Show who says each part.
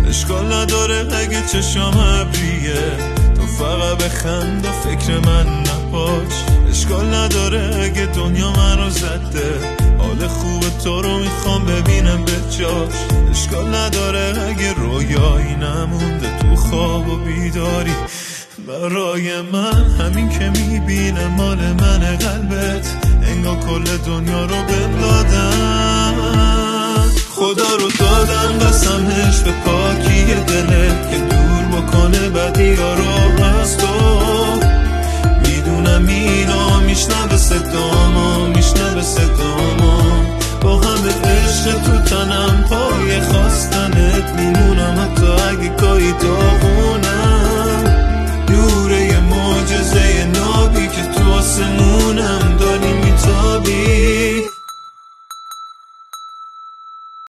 Speaker 1: اشکال نداره اگه چشام ابریه، تو فقط بخند و فکر من نپاش. اشکال نداره اگه دنیا منو زده، حال خوب تو رو میخوام ببینم به جاش. اشکال نداره اگه رویایی نمونده تو خواب و بیداری برای من. همین که میبینم مال من قلبت، انگار کل دنیا رو بهم دادن. خدا رو دادم قسمش به پاکی دلت که دور بکنه بدی‌ها رو از تو. میدونم اینا میشنوه صدامو، میشنوه صدامو، با همه عشق تو تنم پای خواستنت میمونم، حتی اگه گاهی داغونم. نوره یه معجزه نابی که تو آسمونم داری میتابی.